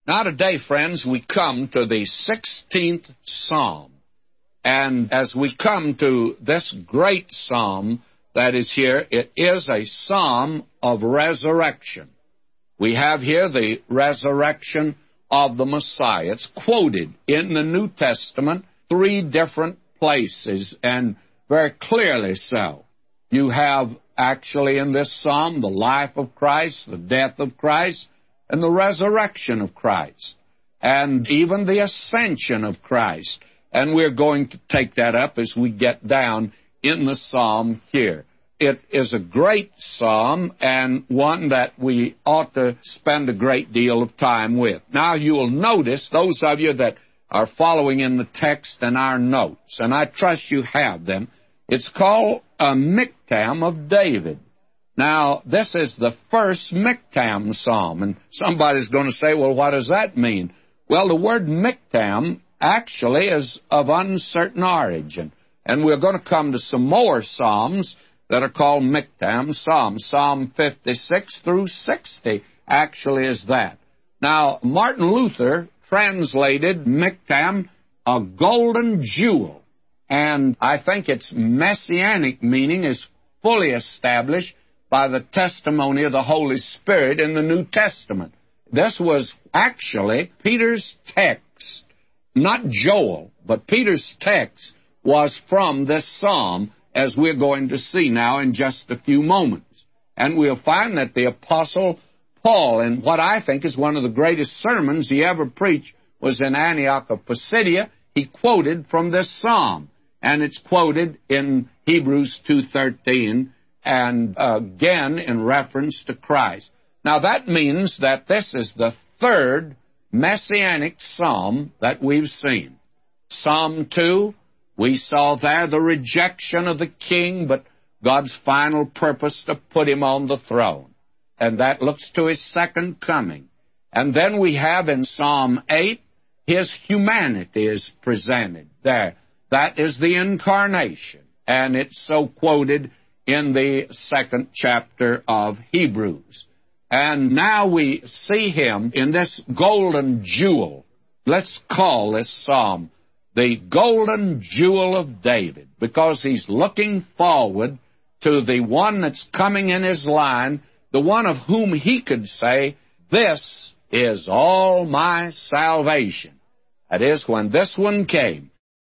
Now today, friends, we come to the 16th Psalm. And as we come to this great psalm that is here, it is a psalm of resurrection. We have here the resurrection of the Messiah. It's quoted in the New Testament 3 different places, and very clearly so. You have actually in this psalm the life of Christ, the death of Christ, and the resurrection of Christ, and even the ascension of Christ. And we're going to take that up as we get down in the psalm here. It is a great psalm and one that we ought to spend a great deal of time with. Now, you will notice, those of you that are following in the text and our notes, and I trust you have them, it's called a Miktam of David. Now, this is the first Miktam psalm, and somebody's going to say, well, what does that mean? Well, the word Miktam actually is of uncertain origin, and we're going to come to some more psalms that are called Miktam psalms. Psalm 56 through 60 actually is that. Now, Martin Luther translated Miktam a golden jewel, and I think its messianic meaning is fully established by the testimony of the Holy Spirit in the New Testament. This was actually Peter's text, not Joel, but Peter's text was from this psalm, as we're going to see now in just a few moments. And we'll find that the Apostle Paul, in what I think is one of the greatest sermons he ever preached, was in Antioch of Pisidia. He quoted from this psalm, and it's quoted in Hebrews 2:13, and again in reference to Christ. Now that means that this is the third messianic psalm that we've seen. Psalm 2, we saw there the rejection of the king, but God's final purpose to put him on the throne. And that looks to his second coming. And then we have in Psalm 8, his humanity is presented there. That is the incarnation. And it's so quoted in the 2nd chapter of Hebrews. And now we see him in this golden jewel. Let's call this psalm the golden jewel of David, because he's looking forward to the one that's coming in his line, the one of whom he could say, this is all my salvation. That is, when this one came.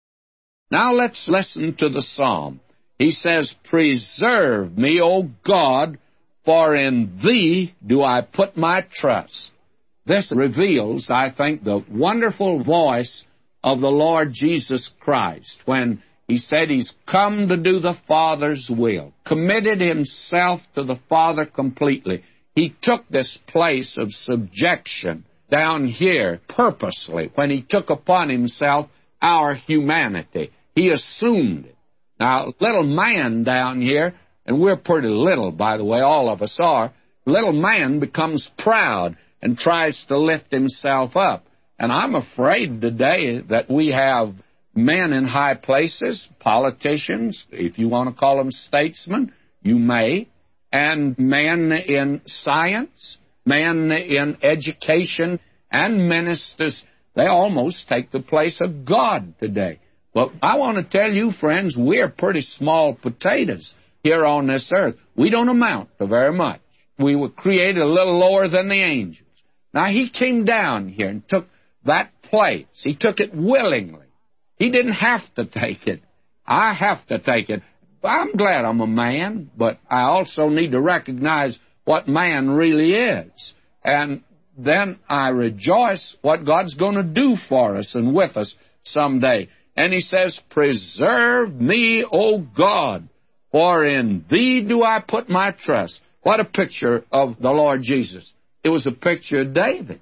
Now let's listen to the psalm. He says, preserve me, O God, for in thee do I put my trust. This reveals, I think, the wonderful voice of the Lord Jesus Christ when he said he's come to do the Father's will, committed himself to the Father completely. He took this place of subjection down here purposely when he took upon himself our humanity. He assumed it. Now, little man down here, and we're pretty little, by the way, all of us are, little man becomes proud and tries to lift himself up. And I'm afraid today that we have men in high places, politicians, if you want to call them statesmen, you may, and men in science, men in education, and ministers. They almost take the place of God today. But I want to tell you, friends, we're pretty small potatoes here on this earth. We don't amount to very much. We were created a little lower than the angels. Now, he came down here and took that place. He took it willingly. He didn't have to take it. I have to take it. I'm glad I'm a man, but I also need to recognize what man really is. And then I rejoice what God's going to do for us and with us someday. And he says, preserve me, O God, for in thee do I put my trust. What a picture of the Lord Jesus. It was a picture of David.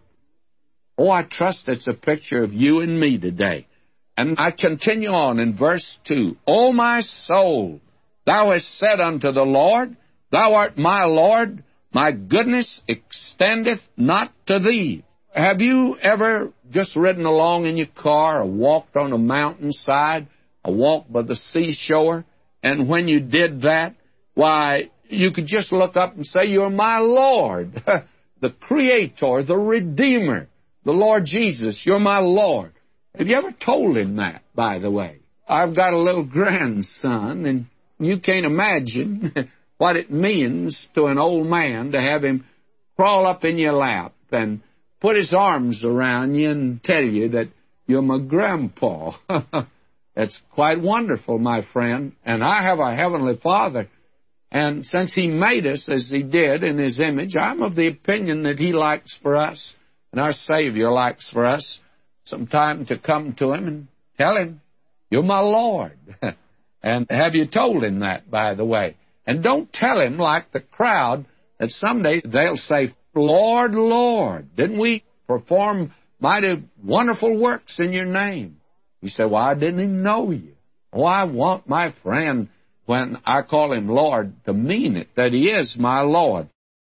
Oh, I trust it's a picture of you and me today. And I continue on in verse 2. O my soul, thou hast said unto the Lord, thou art my Lord, my goodness extendeth not to thee. Have you ever just ridden along in your car or walked on a mountainside or walked by the seashore? And when you did that, why, you could just look up and say, you're my Lord, the Creator, the Redeemer. the Lord Jesus, you're my Lord. Have you ever told him that, by the way? I've got a little grandson, and you can't imagine what it means to an old man to have him crawl up in your lap and put his arms around you and tell you that you're my grandpa. It's quite wonderful, my friend. And I have a Heavenly Father. And since He made us as He did in His image, I'm of the opinion that He likes for us, and our Savior likes for us, sometime to come to Him and tell Him, you're my Lord. And have you told Him that, by the way? And don't tell Him like the crowd that someday they'll say, Lord, Lord, didn't we perform mighty wonderful works in your name? He said, well, I didn't even know you. Oh, I want my friend, when I call him Lord, to mean it, that he is my Lord.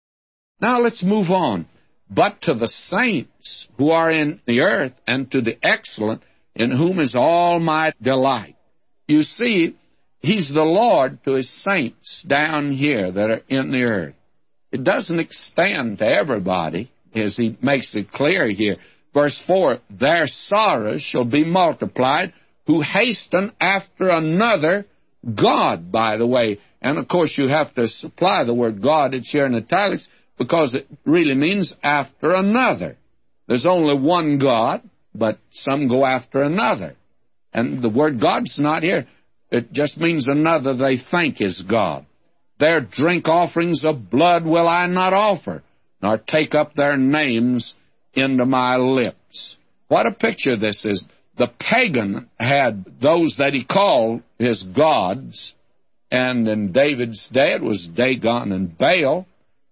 Now let's move on. But to the saints who are in the earth, and to the excellent, in whom is all my delight. You see, He's the Lord to His saints down here that are in the earth. It doesn't extend to everybody, as He makes it clear here. Verse 4, their sorrows shall be multiplied, who hasten after another God, by the way. And, of course, you have to supply the word God. It's here in italics because it really means after another. There's only one God, but some go after another. And the word God's not here. It just means another they think is God. Their drink offerings of blood will I not offer, nor take up their names into my lips. What a picture this is. The pagan had those that he called his gods, and in David's day it was Dagon and Baal.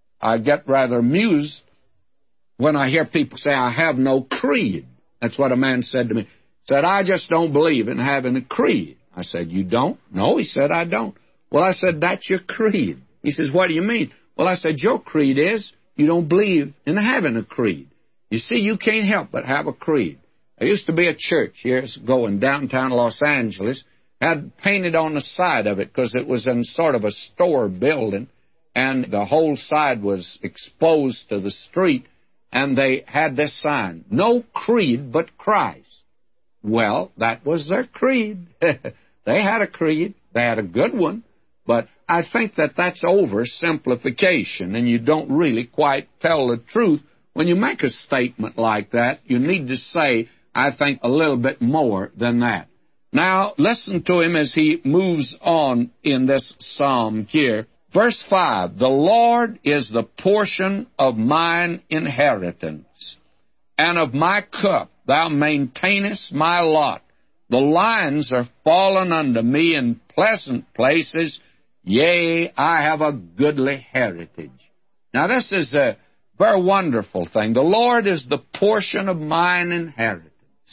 I get rather amused when I hear people say, I have no creed. That's what a man said to me. He said, I just don't believe in having a creed. I said, you don't? No, he said, I don't. Well, I said, that's your creed. He says, what do you mean? Well, I said, your creed is you don't believe in having a creed. You see, you can't help but have a creed. There used to be a church years ago in downtown Los Angeles, had painted on the side of it because it was in sort of a store building, and the whole side was exposed to the street, and they had this sign, no creed but Christ. Well, that was their creed. They had a creed. They had a good one. But I think that that's oversimplification, and you don't really quite tell the truth. When you make a statement like that, you need to say, I think, a little bit more than that. Now, listen to him as he moves on in this psalm here. Verse 5, the Lord is the portion of mine inheritance, and of my cup thou maintainest my lot. The lines are fallen unto me in pleasant places. Yea, I have a goodly heritage. Now, this is a very wonderful thing. The Lord is the portion of mine inheritance.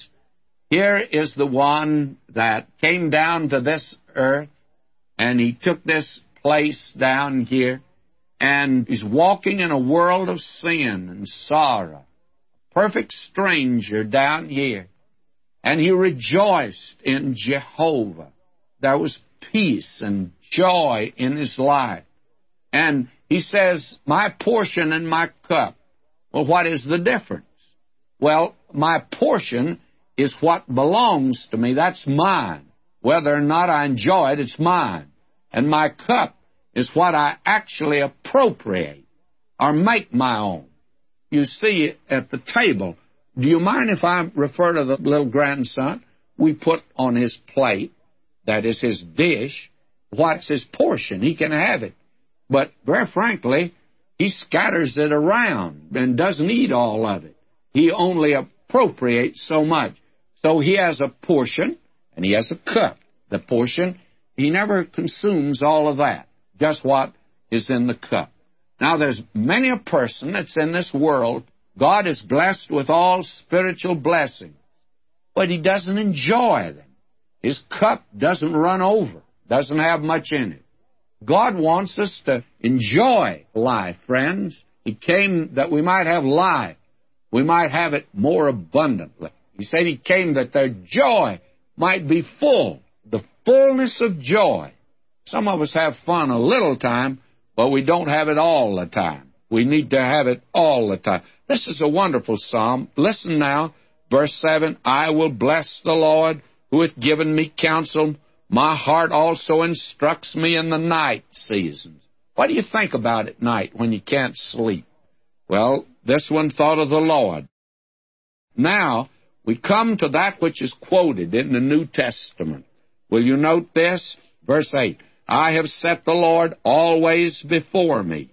Here is the one that came down to this earth, and He took this place down here, and He's walking in a world of sin and sorrow. Perfect stranger down here. And He rejoiced in Jehovah. There was peace and joy in His life. And He says, my portion and my cup. Well, what is the difference? Well, my portion is what belongs to me. That's mine. Whether or not I enjoy it, it's mine. And my cup is what I actually appropriate or make my own. You see at the table, do you mind if I refer to the little grandson? We put on his plate, that is his dish, what's his portion. He can have it. But very frankly, he scatters it around and doesn't eat all of it. He only appropriates so much. So he has a portion, and he has a cup. The portion, he never consumes all of that, just what is in the cup. Now, there's many a person that's in this world, God is blessed with all spiritual blessings, but he doesn't enjoy them. His cup doesn't run over, doesn't have much in it. God wants us to enjoy life, friends. He came that we might have life. We might have it more abundantly. He said He came that their joy might be full, the fullness of joy. Some of us have fun a little time, but we don't have it all the time. We need to have it all the time. This is a wonderful psalm. Listen now, verse 7, I will bless the Lord who hath given me counsel. My heart also instructs me in the night seasons. What do you think about at night when you can't sleep? Well, this one thought of the Lord. Now, we come to that which is quoted in the New Testament. Will you note this? Verse 8, I have set the Lord always before me.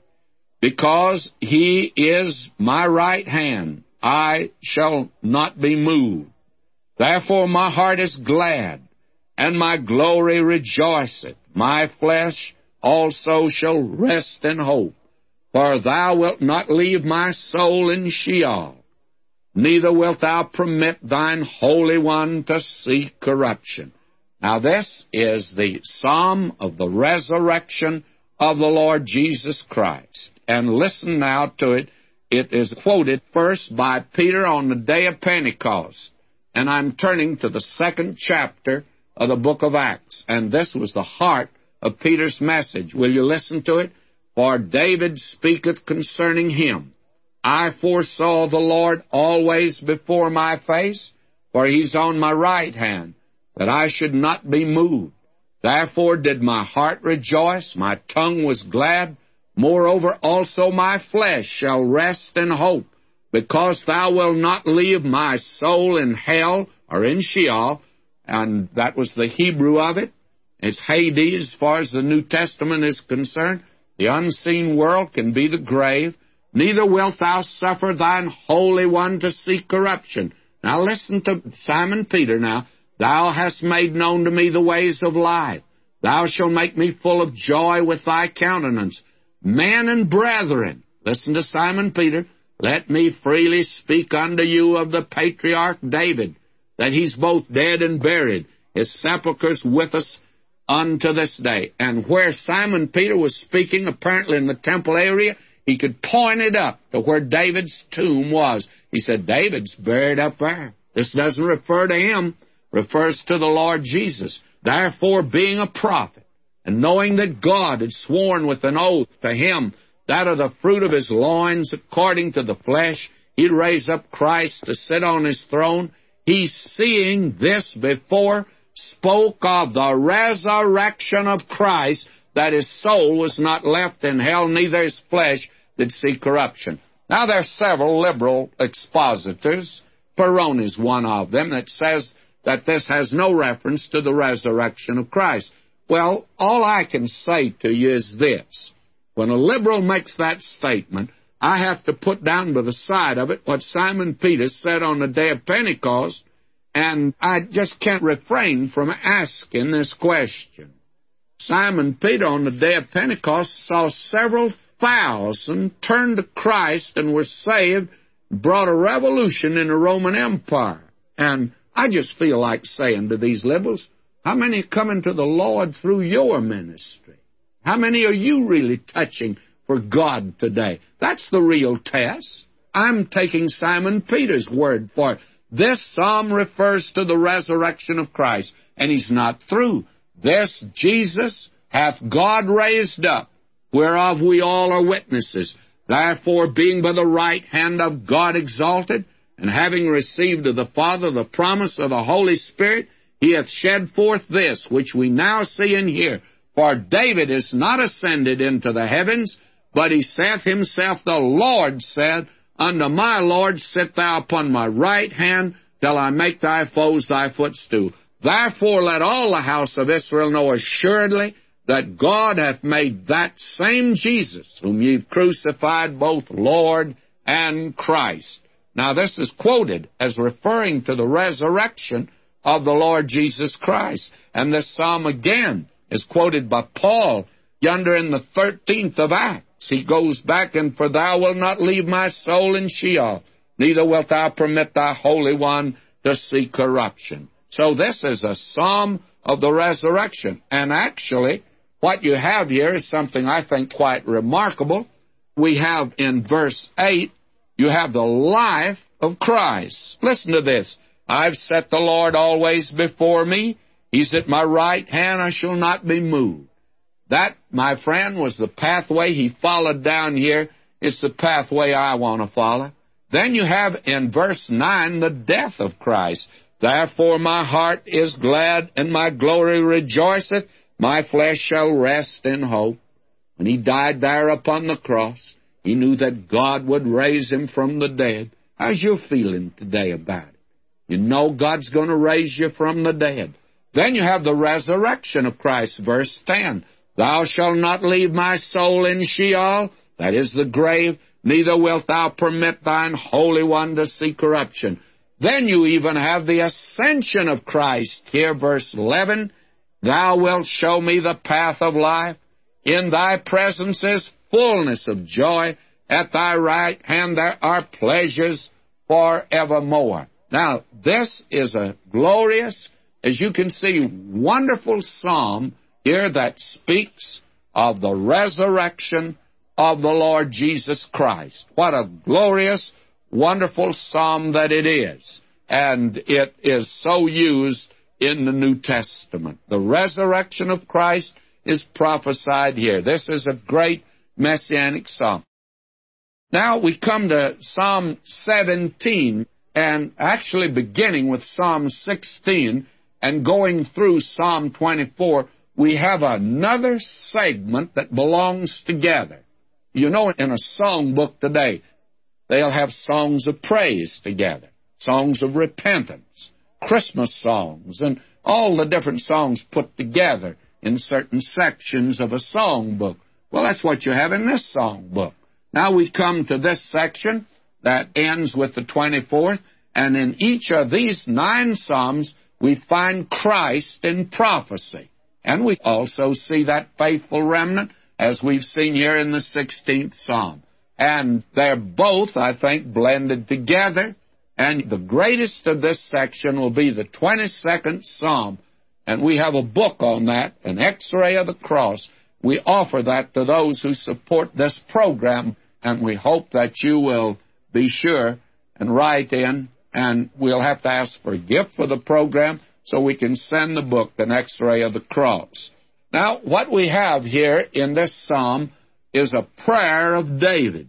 Because he is my right hand, I shall not be moved. Therefore my heart is glad, and my glory rejoiceth. My flesh also shall rest in hope. For thou wilt not leave my soul in Sheol, neither wilt thou permit thine Holy One to see corruption. Now this is the psalm of the resurrection of the Lord Jesus Christ. And listen now to it. It is quoted first by Peter on the day of Pentecost. And I'm turning to the 2nd chapter of the book of Acts. And this was the heart of Peter's message. Will you listen to it? For David speaketh concerning him. I foresaw the Lord always before my face, for he's on my right hand, that I should not be moved. Therefore did my heart rejoice, my tongue was glad. Moreover also my flesh shall rest in hope, because thou wilt not leave my soul in hell, or in Sheol. And that was the Hebrew of it. It's Hades as far as the New Testament is concerned. The unseen world can be the grave. Neither wilt thou suffer thine Holy One to see corruption. Now listen to Simon Peter now. Thou hast made known to me the ways of life. Thou shalt make me full of joy with thy countenance. Men and brethren, listen to Simon Peter, let me freely speak unto you of the patriarch David, that he's both dead and buried. His sepulchre's with us unto this day. And where Simon Peter was speaking, apparently in the temple area, he could point it up to where David's tomb was. He said, David's buried up there. This doesn't refer to him, refers to the Lord Jesus. Therefore, being a prophet, and knowing that God had sworn with an oath to him that of the fruit of his loins, according to the flesh, he'd raise up Christ to sit on his throne, he, seeing this before, spoke of the resurrection of Christ, that his soul was not left in hell, neither his flesh did see corruption. Now, there are several liberal expositors. Perone is one of them that says that this has no reference to the resurrection of Christ. Well, all I can say to you is this. When a liberal makes that statement, I have to put down by the side of it what Simon Peter said on the day of Pentecost, and I just can't refrain from asking this question. Simon Peter on the day of Pentecost saw several thousand turn to Christ and were saved, brought a revolution in the Roman Empire. And I just feel like saying to these liberals, how many are coming to the Lord through your ministry? How many are you really touching for God today? That's the real test. I'm taking Simon Peter's word for it. This psalm refers to the resurrection of Christ, and he's not through. This Jesus hath God raised up, whereof we all are witnesses. Therefore, being by the right hand of God exalted, and having received of the Father the promise of the Holy Spirit, he hath shed forth this, which we now see and hear. For David is not ascended into the heavens, but he saith himself, the Lord said, unto my Lord, sit thou upon my right hand, till I make thy foes thy footstool. Therefore let all the house of Israel know assuredly that God hath made that same Jesus, whom ye crucified, both Lord and Christ. Now this is quoted as referring to the resurrection of the Lord Jesus Christ. And this psalm again is quoted by Paul yonder in the 13th of Acts. He goes back, and for thou wilt not leave my soul in Sheol, neither wilt thou permit thy Holy One to see corruption. So this is a psalm of the resurrection. And actually, what you have here is something I think quite remarkable. We have in verse 8, you have the life of Christ. Listen to this. I've set the Lord always before me. He's at my right hand, I shall not be moved. That, my friend, was the pathway he followed down here. It's the pathway I want to follow. Then you have in verse 9 the death of Christ. Therefore my heart is glad, and my glory rejoiceth. My flesh shall rest in hope. When he died there upon the cross, he knew that God would raise him from the dead. How's your feeling today about it? You know God's going to raise you from the dead. Then you have the resurrection of Christ, verse 10. Thou shalt not leave my soul in Sheol, that is the grave, neither wilt thou permit thine Holy One to see corruption. Then you even have the ascension of Christ. Here, verse 11, Thou wilt show me the path of life. In thy presence is fullness of joy. At thy right hand there are pleasures forevermore. Now, this is a glorious, as you can see, wonderful psalm here that speaks of the resurrection of the Lord Jesus Christ. What a glorious, wonderful psalm that it is. And it is so used in the New Testament. The resurrection of Christ is prophesied here. This is a great messianic psalm. Now we come to Psalm 17, and actually beginning with Psalm 16 and going through Psalm 24, we have another segment that belongs together. You know, in a songbook today, they'll have songs of praise together, songs of repentance, Christmas songs, and all the different songs put together in certain sections of a songbook. Well, that's what you have in this songbook. Now we come to this section that ends with the 24th, and in each of these 9 psalms, we find Christ in prophecy. And we also see that faithful remnant, as we've seen here in the 16th psalm. And they're both, I think, blended together. And the greatest of this section will be the 22nd psalm. And we have a book on that, an X-ray of the cross. We offer that to those who support this program, and we hope that you will be sure and write in, and we'll have to ask for a gift for the program so we can send the book, an X-ray of the cross. Now, what we have here in this psalm is a prayer of David.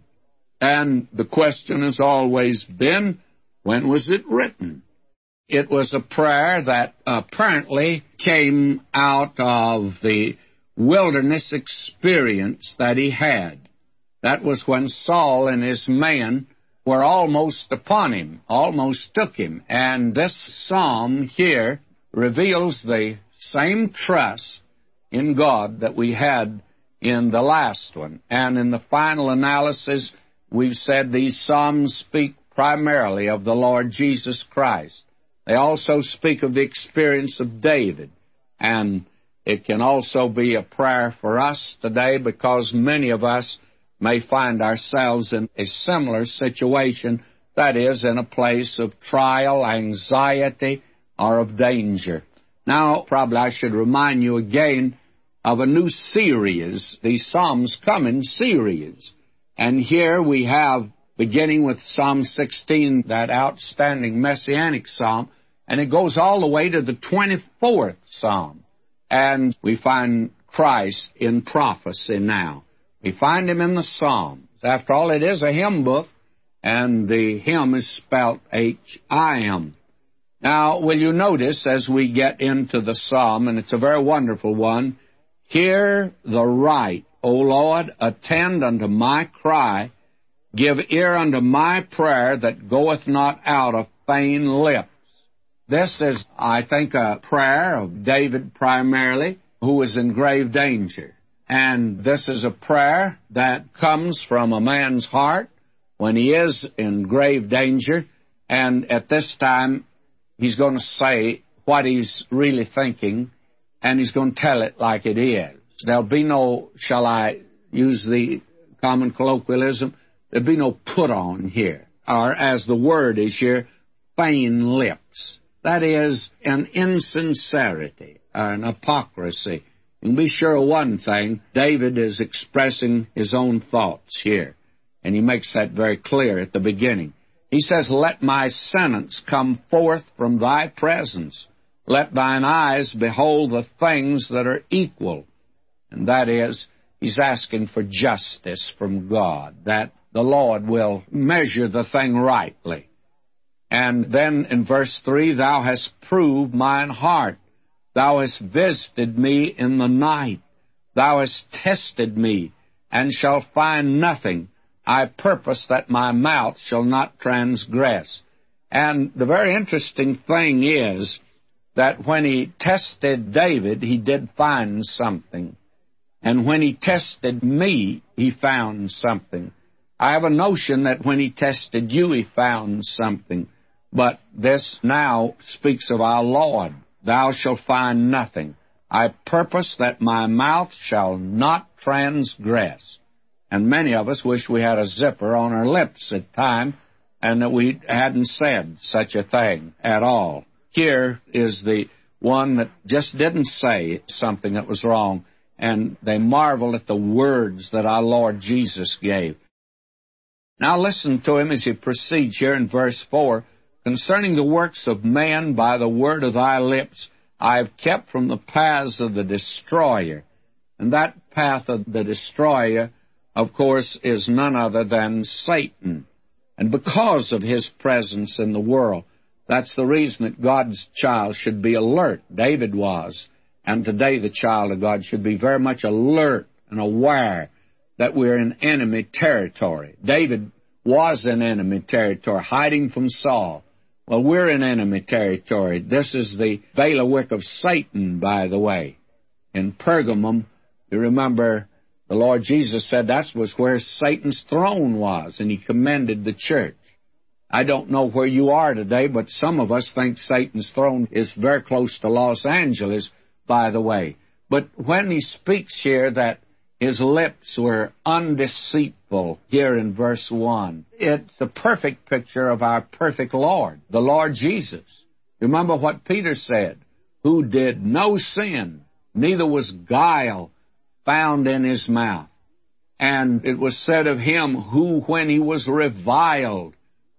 And the question has always been, when was it written? It was a prayer that apparently came out of the wilderness experience that he had. That was when Saul and his men were almost upon him, almost took him. And this psalm here reveals the same trust in God that we had in the last one. And in the final analysis, we've said these psalms speak primarily of the Lord Jesus Christ. They also speak of the experience of David. And it can also be a prayer for us today, because many of us may find ourselves in a similar situation, that is, in a place of trial, anxiety, or of danger. Now, probably I should remind you again of a new series. These Psalms come in series. And here we have, beginning with Psalm 16, that outstanding messianic psalm, and it goes all the way to the 24th psalm. And we find Christ in prophecy now. We find him in the Psalms. After all, it is a hymn book, and the hymn is spelled H-I-M. Now, will you notice as we get into the psalm, and it's a very wonderful one, hear the right, O Lord, attend unto my cry, give ear unto my prayer that goeth not out of vain lips. This is, I think, a prayer of David primarily, who is in grave danger. And this is a prayer that comes from a man's heart when he is in grave danger. And at this time, he's going to say what he's really thinking, and he's going to tell it like it is. There'll be no, shall I use the common colloquialism, there'll be no put on here. Or as the word is here, vain lips. That is an insincerity, an hypocrisy. And be sure of one thing, David is expressing his own thoughts here. And he makes that very clear at the beginning. He says, let my sentence come forth from thy presence. Let thine eyes behold the things that are equal. And that is, he's asking for justice from God, that the Lord will measure the thing rightly. And then in verse 3, thou hast proved mine heart. Thou hast visited me in the night. Thou hast tested me, and shalt find nothing. I purpose that my mouth shall not transgress. And the very interesting thing is that when he tested David, he did find something. And when he tested me, he found something. I have a notion that when he tested you, he found something. But this now speaks of our Lord. Thou shalt find nothing. I purpose that my mouth shall not transgress. And many of us wish we had a zipper on our lips at times and that we hadn't said such a thing at all. Here is the one that just didn't say something that was wrong, and they marvel at the words that our Lord Jesus gave. Now listen to him as he proceeds here in verse 4. Concerning the works of man by the word of thy lips, I have kept from the paths of the destroyer. And that path of the destroyer, of course, is none other than Satan. And because of his presence in the world, that's the reason that God's child should be alert. David was. And today the child of God should be very much alert and aware that we're in enemy territory. David was in enemy territory, hiding from Saul. Well, we're in enemy territory. This is the bailiwick of Satan, by the way. In Pergamum, you remember the Lord Jesus said that was where Satan's throne was, and he commended the church. I don't know where you are today, but some of us think Satan's throne is very close to Los Angeles, by the way. But when he speaks here that his lips were undeceitful, here in verse 1, it's a perfect picture of our perfect Lord, the Lord Jesus. Remember what Peter said, who did no sin, neither was guile found in his mouth. And it was said of him who, when he was reviled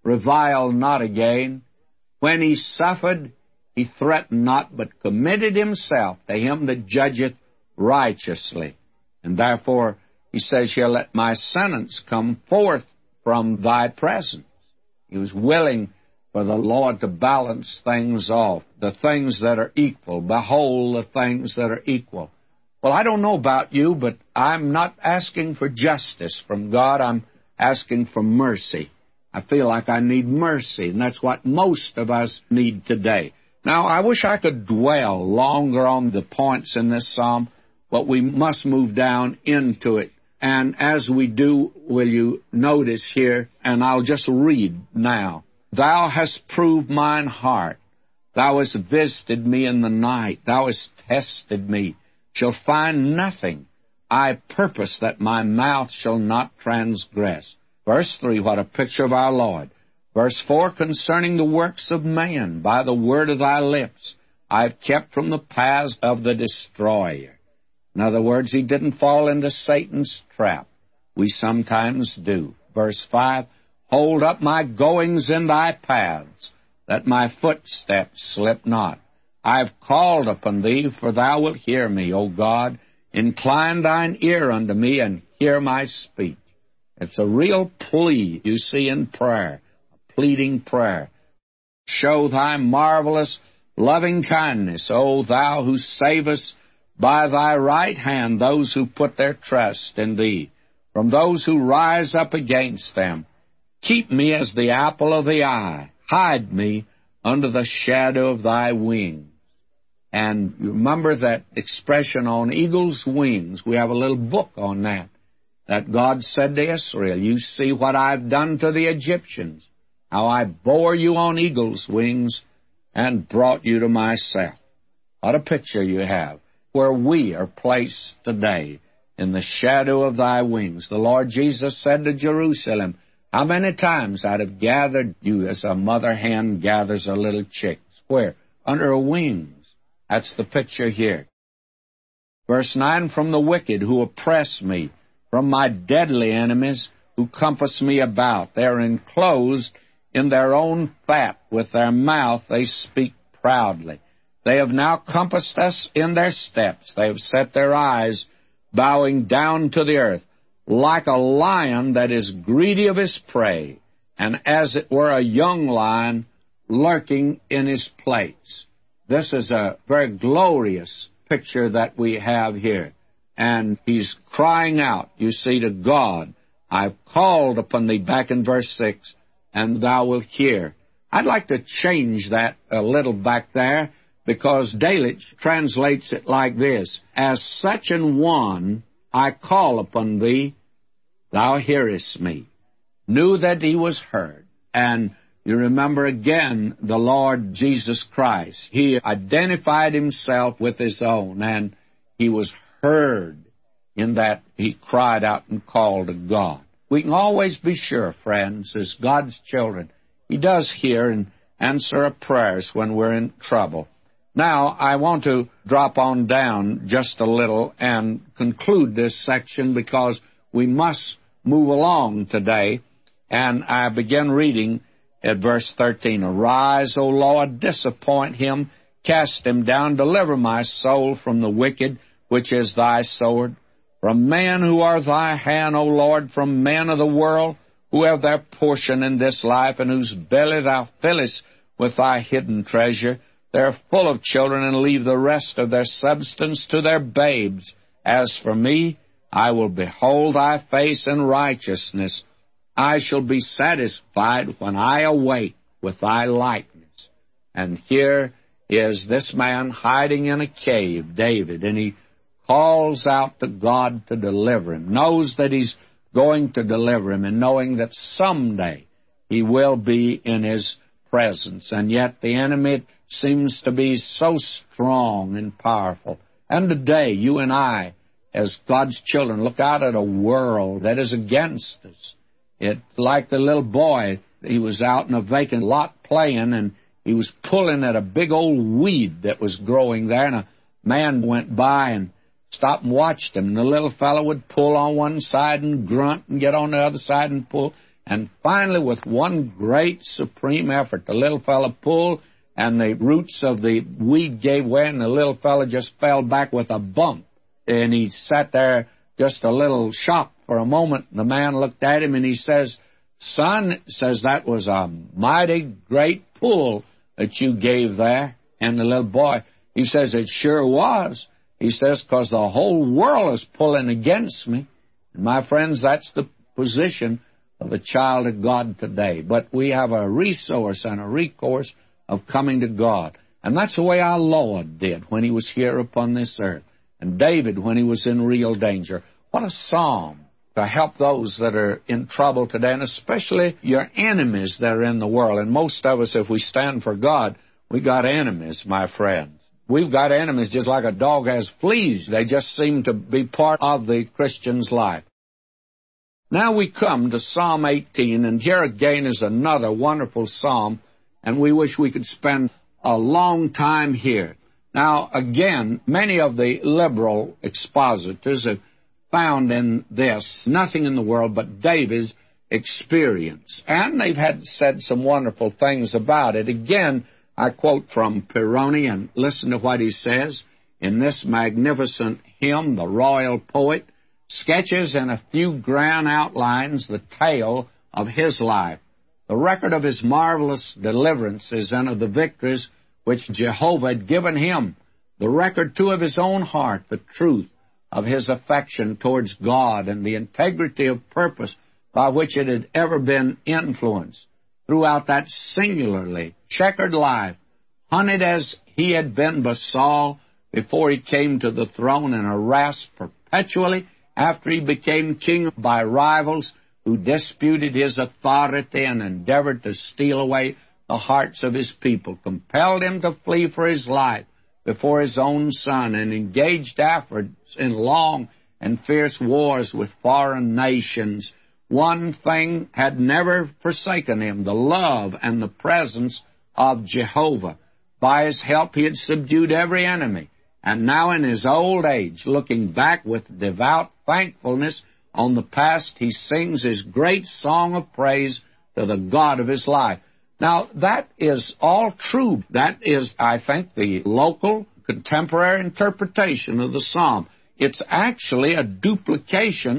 not again. When he suffered, he threatened not, but committed himself to him that judgeth righteously. And therefore, he says here, let my sentence come forth from thy presence. He was willing for the Lord to balance things off, the things that are equal. Behold, the things that are equal. Well, I don't know about you, but I'm not asking for justice from God. I'm asking for mercy. I feel like I need mercy, and that's what most of us need today. Now, I wish I could dwell longer on the points in this psalm, but we must move down into it. And as we do, will you notice here, and I'll just read now. Thou hast proved mine heart. Thou hast visited me in the night. Thou hast tested me. Shall find nothing. I purpose that my mouth shall not transgress. Verse 3, what a picture of our Lord. Verse 4, concerning the works of man, by the word of thy lips, I have kept from the paths of the destroyer. In other words, he didn't fall into Satan's trap. We sometimes do. Verse 5, hold up my goings in thy paths, that my footsteps slip not. I have called upon thee, for thou wilt hear me, O God. Incline thine ear unto me, and hear my speech. It's a real plea, you see, in prayer, a pleading prayer. Show thy marvelous loving kindness, O thou who savest by thy right hand those who put their trust in thee, from those who rise up against them. Keep me as the apple of the eye. Hide me under the shadow of thy wings. And you remember that expression on eagle's wings. We have a little book on that God said to Israel, you see what I've done to the Egyptians, how I bore you on eagle's wings and brought you to myself. What a picture you have, where we are placed today in the shadow of thy wings. The Lord Jesus said to Jerusalem, how many times I'd have gathered you as a mother hen gathers her little chicks. Where? Under her wings. That's the picture here. Verse 9, from the wicked who oppress me, from my deadly enemies who compass me about. They are enclosed in their own fat. With their mouth they speak proudly. They have now compassed us in their steps. They have set their eyes bowing down to the earth. like a lion that is greedy of his prey, and as it were a young lion lurking in his place. This is a very glorious picture that we have here. And he's crying out, you see, to God, I've called upon thee, back in verse 6, and thou wilt hear. I'd like to change that a little back there, because Delitzsch translates it like this: as such an one I call upon thee, thou hearest me. Knew that he was heard. And you remember again the Lord Jesus Christ. He identified himself with his own, and he was heard in that he cried out and called to God. We can always be sure, friends, as God's children, he does hear and answer our prayers when we're in trouble. Now, I want to drop on down just a little and conclude this section, because we must move along today. And I begin reading at verse 13. Arise, O Lord, disappoint him, cast him down, deliver my soul from the wicked, which is thy sword. From men who are thy hand, O Lord, from men of the world, who have their portion in this life, and whose belly thou fillest with thy hidden treasure. They are full of children, and leave the rest of their substance to their babes. As for me, I will behold thy face in righteousness. I shall be satisfied when I awake with thy likeness. And here is this man hiding in a cave, David, and he calls out to God to deliver him, knows that he's going to deliver him, and knowing that someday he will be in his presence. And yet the enemy seems to be so strong and powerful. And today, you and I, as God's children, look out at a world that is against us. It, like the little boy, he was out in a vacant lot playing, and he was pulling at a big old weed that was growing there, and a man went by and stopped and watched him. And the little fellow would pull on one side and grunt and get on the other side and pull. And finally, with one great supreme effort, the little fellow pulled, and the roots of the weed gave way, and the little fellow just fell back with a bump. And he sat there just a little shocked for a moment. The man looked at him, and he says, son, says, that was a mighty great pull that you gave there. And the little boy, he says, it sure was. He says, because the whole world is pulling against me. And my friends, that's the position of a child of God today. But we have a resource and a recourse of coming to God. And that's the way our Lord did when he was here upon this earth. And David, when he was in real danger. What a psalm to help those that are in trouble today, and especially your enemies that are in the world. And most of us, if we stand for God, we got enemies, my friends. We've got enemies just like a dog has fleas. They just seem to be part of the Christian's life. Now we come to Psalm 18, and here again is another wonderful psalm, and we wish we could spend a long time here. Now, again, many of the liberal expositors have found in this nothing in the world but David's experience, and they've had said some wonderful things about it. Again, I quote from Pironi, and listen to what he says in this magnificent hymn. The royal poet sketches in a few grand outlines the tale of his life, the record of his marvelous deliverances and of the victories which Jehovah had given him, the record, too, of his own heart, the truth of his affection towards God, and the integrity of purpose by which it had ever been influenced throughout that singularly checkered life, hunted as he had been by Saul before he came to the throne, and harassed perpetually after he became king by rivals who disputed his authority and endeavored to steal away the hearts of his people, compelled him to flee for his life before his own son, and engaged afterwards in long and fierce wars with foreign nations. One thing had never forsaken him, the love and the presence of Jehovah. By his help he had subdued every enemy, and now in his old age, looking back with devout thankfulness on the past, he sings his great song of praise to the God of his life. Now, that is all true. That is, I think, the local, contemporary interpretation of the psalm. It's actually a duplication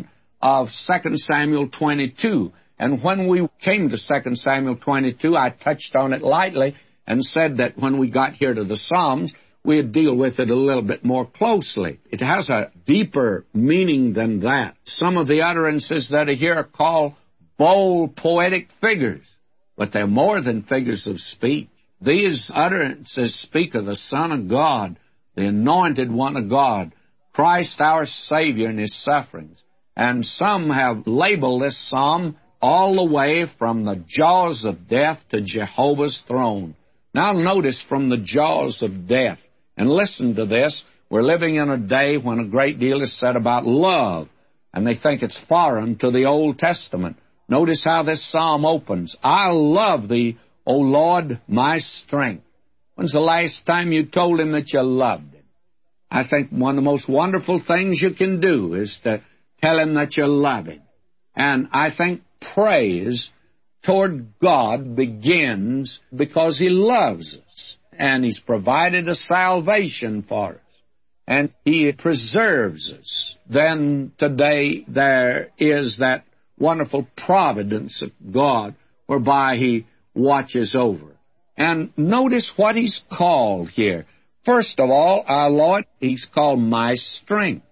of 2 Samuel 22. And when we came to 2 Samuel 22, I touched on it lightly and said that when we got here to the Psalms, we'd deal with it a little bit more closely. It has a deeper meaning than that. Some of the utterances that are here are called bold poetic figures, but they're more than figures of speech. These utterances speak of the Son of God, the Anointed One of God, Christ our Savior in His sufferings. And some have labeled this psalm all the way from the jaws of death to Jehovah's throne. Now notice, from the jaws of death. And listen to this. We're living in a day when a great deal is said about love, and they think it's foreign to the Old Testament. Notice how this psalm opens. I love Thee, O Lord, my strength. When's the last time you told Him that you loved Him? I think one of the most wonderful things you can do is to tell Him that you love Him. And I think praise toward God begins because He loves us, and He's provided a salvation for us, and He preserves us. Then today there is that wonderful providence of God whereby He watches over. And notice what He's called here. First of all, our Lord, He's called my strength.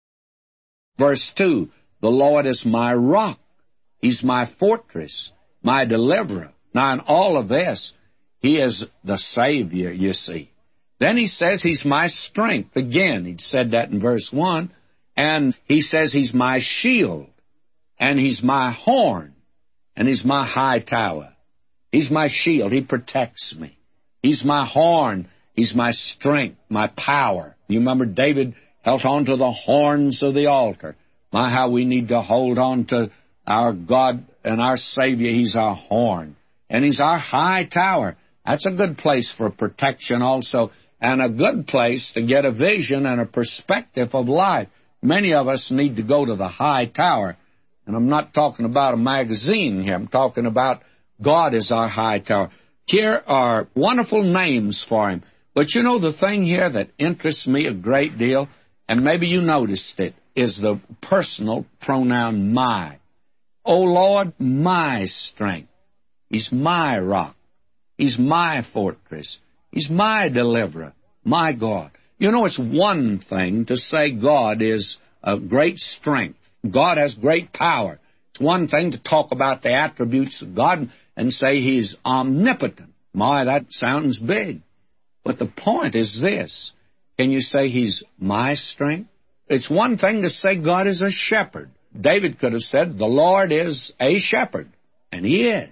Verse 2, the Lord is my rock. He's my fortress, my deliverer. Now, in all of this, He is the Savior, you see. Then He says He's my strength. Again, He said that in verse 1. And He says He's my shield, and He's my horn, and He's my high tower. He's my shield. He protects me. He's my horn. He's my strength, my power. You remember David held on to the horns of the altar. My, how we need to hold on to our God and our Savior. He's our horn, and He's our high tower. That's a good place for protection also, and a good place to get a vision and a perspective of life. Many of us need to go to the high tower, and I'm not talking about a magazine here. I'm talking about God is our high tower. Here are wonderful names for Him. But you know, the thing here that interests me a great deal, and maybe you noticed it, is the personal pronoun my. O Lord, my strength. He's my rock. He's my fortress. He's my deliverer, my God. You know, it's one thing to say God is a great strength. God has great power. It's one thing to talk about the attributes of God and say He's omnipotent. My, that sounds big. But the point is this. Can you say He's my strength? It's one thing to say God is a shepherd. David could have said, the Lord is a shepherd, and He is.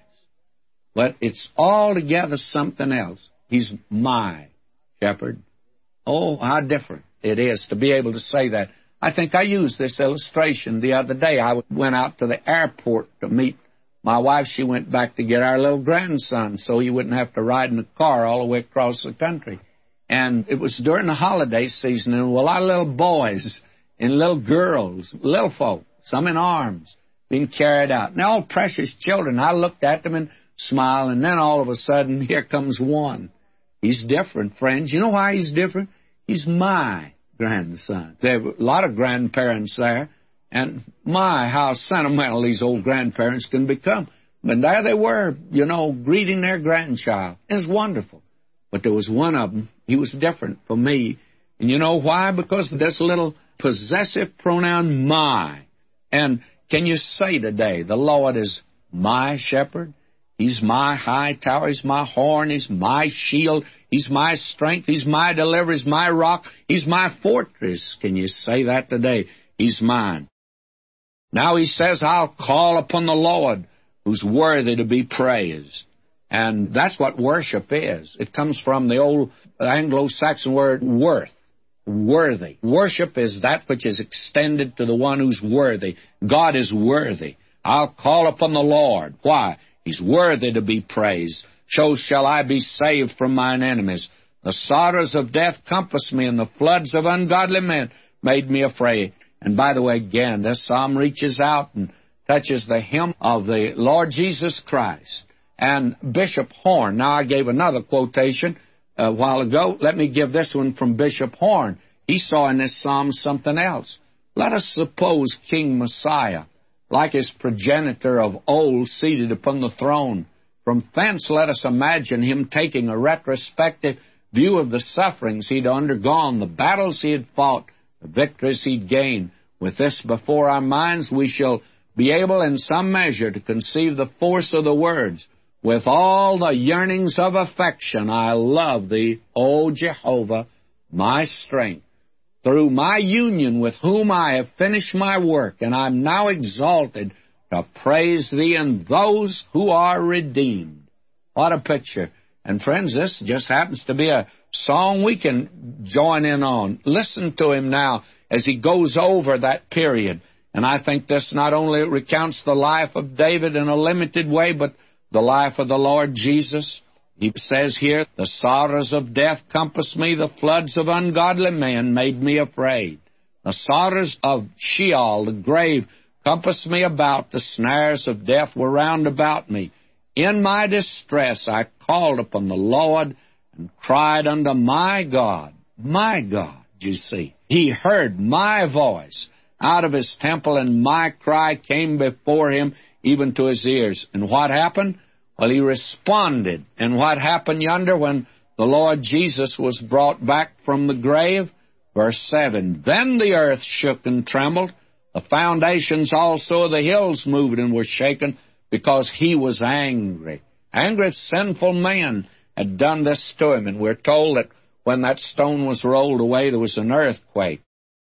But it's altogether something else. He's my shepherd. Oh, how different it is to be able to say that. I think I used this illustration the other day. I went out to the airport to meet my wife. She went back to get our little grandson so he wouldn't have to ride in a car all the way across the country. And it was during the holiday season, and a lot of little boys and little girls, little folk, some in arms, being carried out. And they're all precious children. I looked at them and smiled, and then all of a sudden, here comes one. He's different, friends. You know why he's different? He's my grandson. There were a lot of grandparents there, and my, how sentimental these old grandparents can become. But there they were, you know, greeting their grandchild. It was wonderful. But there was one of them, he was different for me. And you know why? Because of this little possessive pronoun, my. And can you say today, the Lord is my shepherd? He's my high tower. He's my horn. He's my shield. He's my strength. He's my deliverer. He's my rock. He's my fortress. Can you say that today? He's mine. Now He says, I'll call upon the Lord, who's worthy to be praised. And that's what worship is. It comes from the old Anglo-Saxon word worth, worthy. Worship is that which is extended to the one who's worthy. God is worthy. I'll call upon the Lord. Why? He's worthy to be praised. So shall I be saved from mine enemies. The sorrows of death compassed me, and the floods of ungodly men made me afraid. And by the way, again, this psalm reaches out and touches the hem of the Lord Jesus Christ. And Bishop Horn, now I gave another quotation a while ago. Let me give this one from Bishop Horn. He saw in this psalm something else. Let us suppose King Messiah, like his progenitor of old, seated upon the throne. From thence let us imagine him taking a retrospective view of the sufferings he'd undergone, the battles he had fought, the victories he'd gained. With this before our minds, we shall be able in some measure to conceive the force of the words. With all the yearnings of affection, I love thee, O Jehovah, my strength. Through my union with whom I have finished my work, and I'm now exalted to praise thee and those who are redeemed. What a picture. And friends, this just happens to be a song we can join in on. Listen to him now as he goes over that period. And I think this not only recounts the life of David in a limited way, but the life of the Lord Jesus. He says here, the sorrows of death compassed me, the floods of ungodly men made me afraid. The sorrows of Sheol, the grave, compassed me about, the snares of death were round about me. In my distress I called upon the Lord and cried unto my God. My God, you see. He heard my voice out of his temple, and my cry came before him even to his ears. And what happened? Well, he responded. And what happened yonder when the Lord Jesus was brought back from the grave? Verse 7, Then the earth shook and trembled. The foundations also of the hills moved and were shaken, because he was angry. Angry, sinful man had done this to him. And we're told that when that stone was rolled away, there was an earthquake.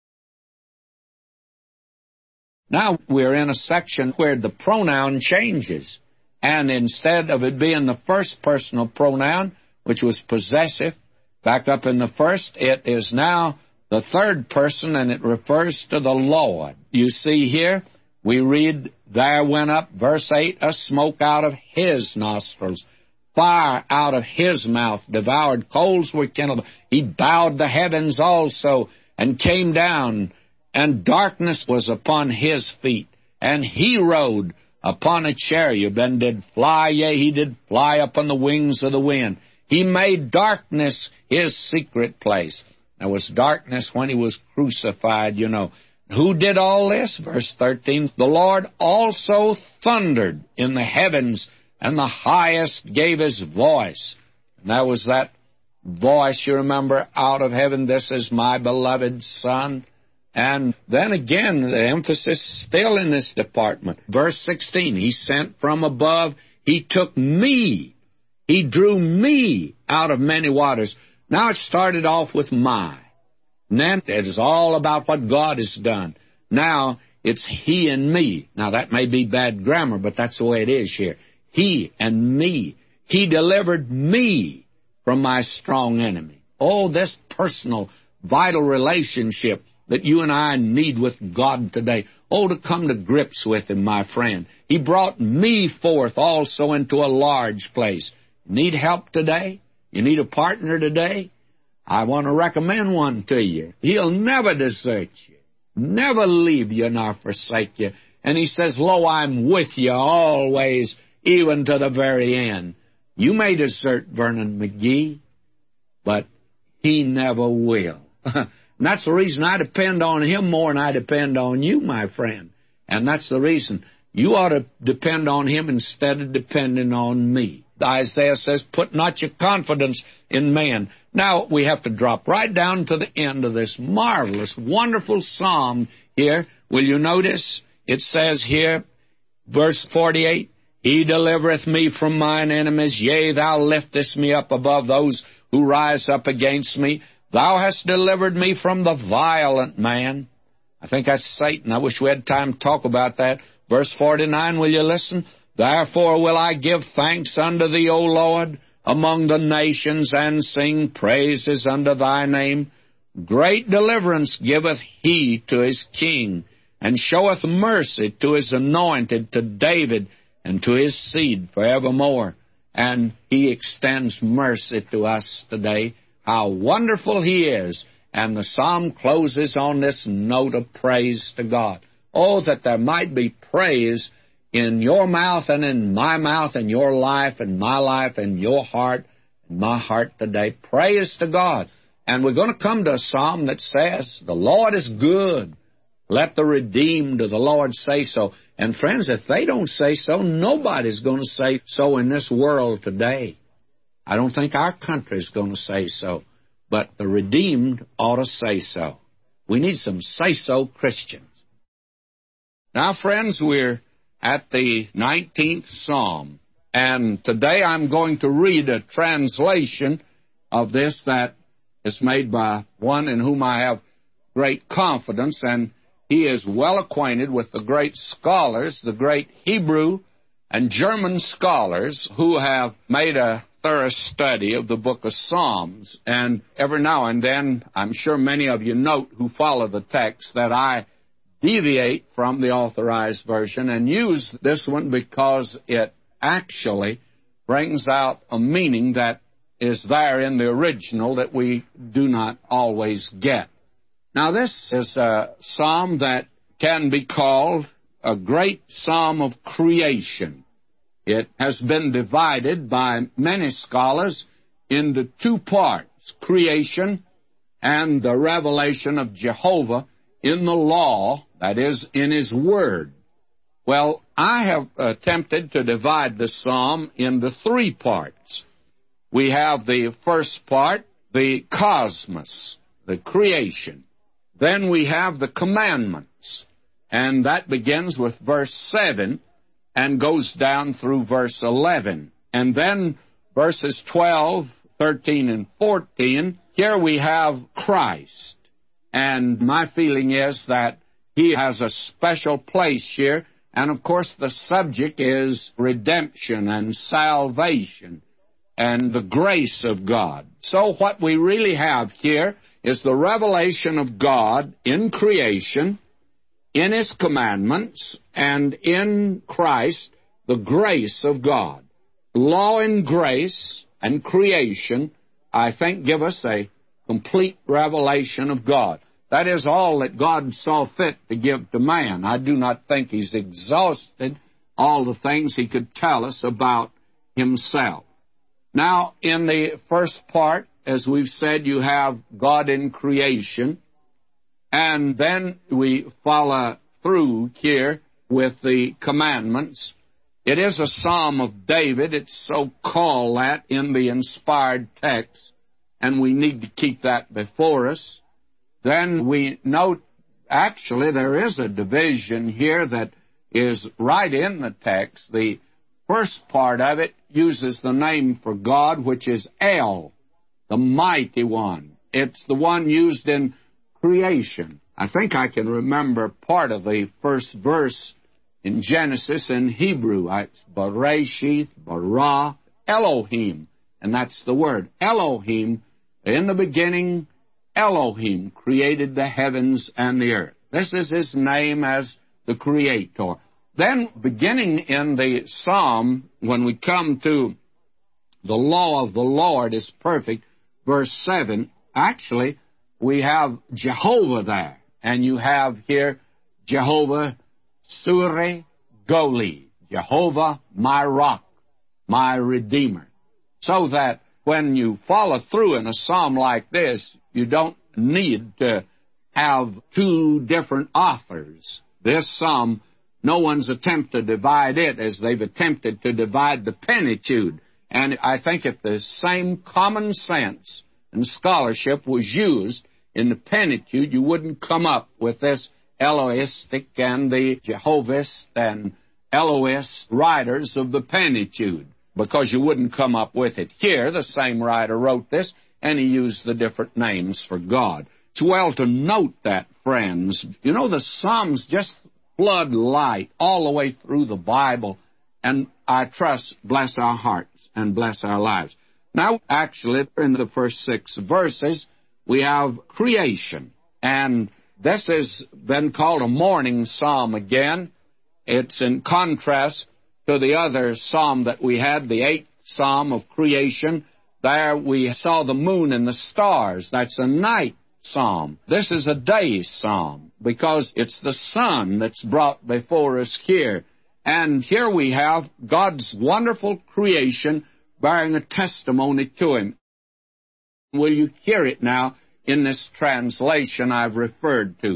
Now we're in a section where the pronoun changes. And instead of it being the first personal pronoun, which was possessive, back up in the first, it is now the third person, and it refers to the Lord. You see here, we read, There went up, verse 8, a smoke out of his nostrils, fire out of his mouth devoured, coals were kindled. He bowed the heavens also, and came down, and darkness was upon his feet, and he rode upon a chariot, and did fly, yea, he did fly upon the wings of the wind. He made darkness his secret place. There was darkness when he was crucified, you know. Who did all this? Verse 13, The Lord also thundered in the heavens, and the highest gave his voice. And that was that voice, you remember, out of heaven, This is my beloved Son. And then again, the emphasis still in this department. Verse 16, He sent from above, He took me, He drew me out of many waters. Now it started off with my. And then it is all about what God has done. Now it's He and me. Now that may be bad grammar, but that's the way it is here. He and me. He delivered me from my strong enemy. Oh, this personal, vital relationship that you and I need with God today. Oh, to come to grips with Him, my friend. He brought me forth also into a large place. Need help today? You need a partner today? I want to recommend one to you. He'll never desert you, never leave you nor forsake you. And He says, Lo, I'm with you always, even to the very end. You may desert Vernon McGee, but He never will. And that's the reason I depend on Him more than I depend on you, my friend. And that's the reason you ought to depend on Him instead of depending on me. Isaiah says, Put not your confidence in man. Now we have to drop right down to the end of this marvelous, wonderful psalm here. Will you notice? It says here, verse 48, He delivereth me from mine enemies. Yea, thou liftest me up above those who rise up against me. Thou hast delivered me from the violent man. I think that's Satan. I wish we had time to talk about that. Verse 49, will you listen? Therefore will I give thanks unto thee, O Lord, among the nations, and sing praises unto thy name. Great deliverance giveth he to his king, and showeth mercy to his anointed, to David, and to his seed forevermore. And he extends mercy to us today. How wonderful He is. And the psalm closes on this note of praise to God. Oh, that there might be praise in your mouth and in my mouth, in your life and my life, in your heart and my heart today. Praise to God. And we're going to come to a psalm that says, The Lord is good. Let the redeemed of the Lord say so. And friends, if they don't say so, nobody's going to say so in this world today. I don't think our country's going to say so, but the redeemed ought to say so. We need some say-so Christians. Now, friends, we're at the 19th Psalm, and today I'm going to read a translation of this that is made by one in whom I have great confidence, and he is well acquainted with the great scholars, the great Hebrew and German scholars who have made a thorough study of the book of Psalms. And every now and then, I'm sure many of you note who follow the text that I deviate from the Authorized Version and use this one because it actually brings out a meaning that is there in the original that we do not always get. Now, this is a psalm that can be called a great psalm of creation. It has been divided by many scholars into two parts, creation and the revelation of Jehovah in the law, that is, in His Word. Well, I have attempted to divide the psalm into three parts. We have the first part, the cosmos, the creation. Then we have the commandments, and that begins with verse 7 and goes down through verse 11. And then verses 12, 13, and 14, here we have Christ. And my feeling is that He has a special place here. And, of course, the subject is redemption and salvation and the grace of God. So what we really have here is the revelation of God in creation, in His commandments, and in Christ, the grace of God. Law and grace and creation, I think, give us a complete revelation of God. That is all that God saw fit to give to man. I do not think He's exhausted all the things He could tell us about Himself. Now, in the first part, as we've said, you have God in creation, and then we follow through here with the commandments. It is a Psalm of David. It's so called that in the inspired text, and we need to keep that before us. Then we note, actually, there is a division here that is right in the text. The first part of it uses the name for God, which is El, the Mighty One. It's the one used in creation. I think I can remember part of the first verse in Genesis in Hebrew. It's Bereshith, Bara, Elohim. And that's the word. Elohim, in the beginning, Elohim created the heavens and the earth. This is His name as the Creator. Then, beginning in the Psalm, when we come to the law of the Lord is perfect, verse 7, actually, we have Jehovah there. And you have here Jehovah Sureh Goli, Jehovah my rock, my Redeemer. So that when you follow through in a psalm like this, you don't need to have two different authors. This psalm, no one's attempted to divide it as they've attempted to divide the Pentateuch. And I think if the same common sense and scholarship was used in the Pentateuch, you wouldn't come up with this Elohistic and the Jehovahist and Elohist writers of the Pentateuch, because you wouldn't come up with it. Here, the same writer wrote this, and he used the different names for God. It's well to note that, friends. You know, the Psalms just flood light all the way through the Bible, and I trust bless our hearts and bless our lives. Now, actually, in the first 6 verses, we have creation, and this has been called a morning psalm again. It's in contrast to the other psalm that we had, the 8th psalm of creation. There we saw the moon and the stars. That's a night psalm. This is a day psalm because it's the sun that's brought before us here. And here we have God's wonderful creation bearing a testimony to Him. Will you hear it now in this translation I've referred to?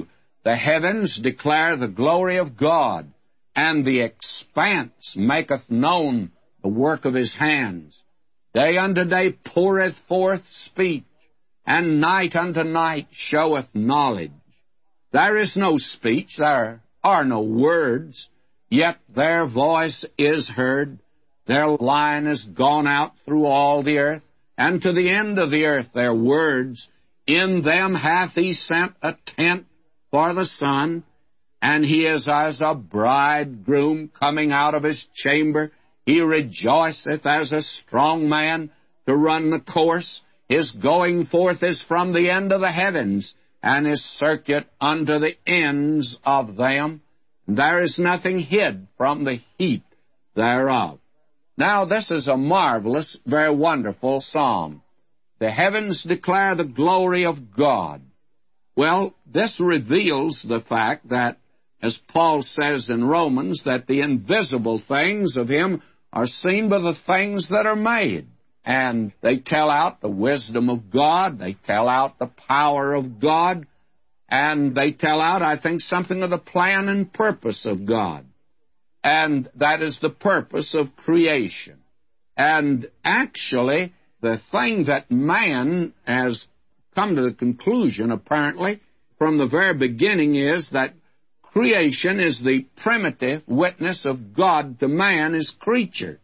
The heavens declare the glory of God, and the expanse maketh known the work of his hands. Day unto day poureth forth speech, and night unto night showeth knowledge. There is no speech, there are no words, yet their voice is heard. Their line is gone out through all the earth, and to the end of the earth their words. In them hath he sent a tent for the sun, and he is as a bridegroom coming out of his chamber. He rejoiceth as a strong man to run the course. His going forth is from the end of the heavens, and his circuit unto the ends of them. There is nothing hid from the heat thereof. Now, this is a marvelous, very wonderful psalm. The heavens declare the glory of God. Well, this reveals the fact that, as Paul says in Romans, that the invisible things of him are seen by the things that are made. And they tell out the wisdom of God, they tell out the power of God, and they tell out, I think, something of the plan and purpose of God. And that is the purpose of creation. And actually, the thing that man has come to the conclusion, apparently, from the very beginning is that creation is the primitive witness of God to man as creature.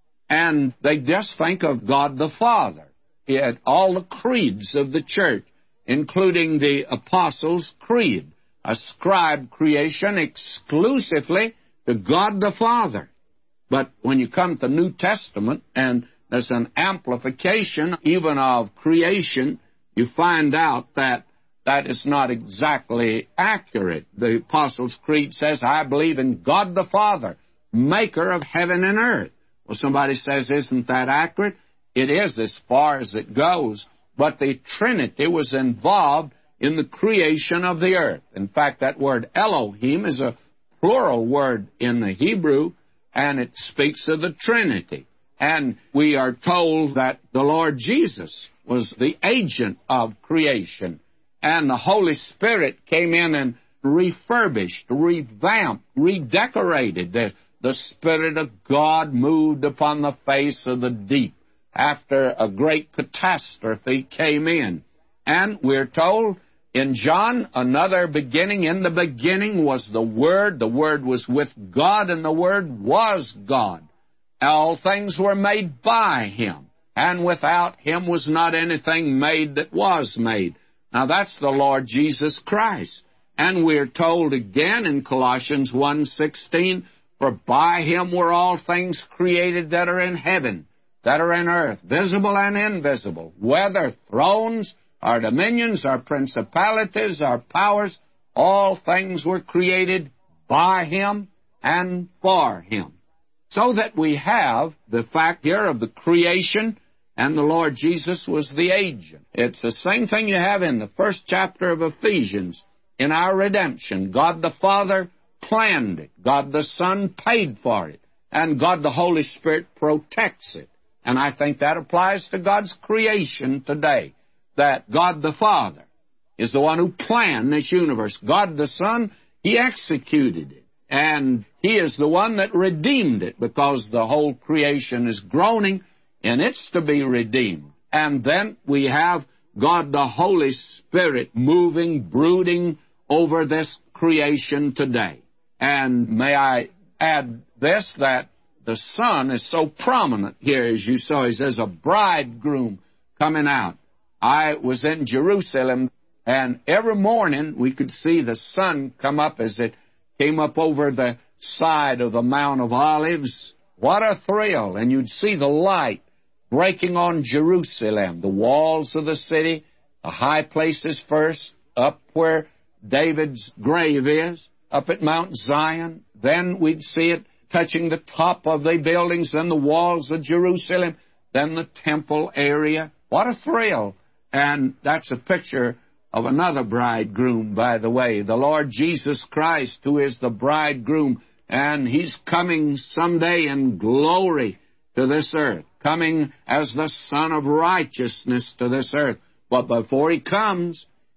And they just think of God the Father. Yet all the creeds of the church, including the Apostles' Creed, ascribe creation exclusively to God the Father. But when you come to the New Testament, and there's an amplification even of creation, you find out that that is not exactly accurate. The Apostles' Creed says, I believe in God the Father, maker of heaven and earth. Well, somebody says, isn't that accurate? It is as far as it goes. But the Trinity was involved in the creation of the earth. In fact, that word Elohim is a plural word in the Hebrew, and it speaks of the Trinity. And we are told that the Lord Jesus was the agent of creation, and the Holy Spirit came in and refurbished, revamped, redecorated. The Spirit of God moved upon the face of the deep after a great catastrophe came in. And we're told in John, another beginning. In the beginning was the Word was with God, and the Word was God. All things were made by Him, and without Him was not anything made that was made. Now that's the Lord Jesus Christ. And we're told again in Colossians 1:16, for by Him were all things created that are in heaven, that are in earth, visible and invisible, whether thrones, our dominions, our principalities, our powers, all things were created by Him and for Him. So that we have the fact here of the creation, and the Lord Jesus was the agent. It's the same thing you have in the first chapter of Ephesians. In our redemption, God the Father planned it, God the Son paid for it, and God the Holy Spirit protects it. And I think that applies to God's creation today, that God the Father is the one who planned this universe. God the Son, He executed it, and He is the one that redeemed it, because the whole creation is groaning, and it's to be redeemed. And then we have God the Holy Spirit moving, brooding over this creation today. And may I add this, that the Son is so prominent here, as you saw. He says, a bridegroom coming out. I was in Jerusalem, and every morning we could see the sun come up as it came up over the side of the Mount of Olives. What a thrill! And you'd see the light breaking on Jerusalem, the walls of the city, the high places first, up where David's grave is, up at Mount Zion. Then we'd see it touching the top of the buildings, then the walls of Jerusalem, then the temple area. What a thrill! And that's a picture of another bridegroom, by the way, the Lord Jesus Christ, who is the bridegroom, and He's coming someday in glory to this earth, coming as the Son of Righteousness to this earth. But before He comes,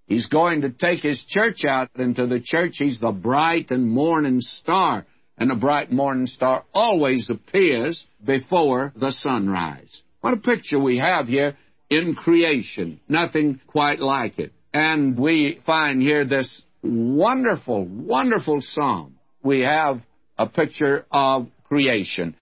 He's going to take His church out into the church. He's the bright and morning star. And the bright morning star always appears before the sunrise. What a picture we have here in creation. Nothing quite like it. And we find here this wonderful, wonderful psalm. We have a picture of creation.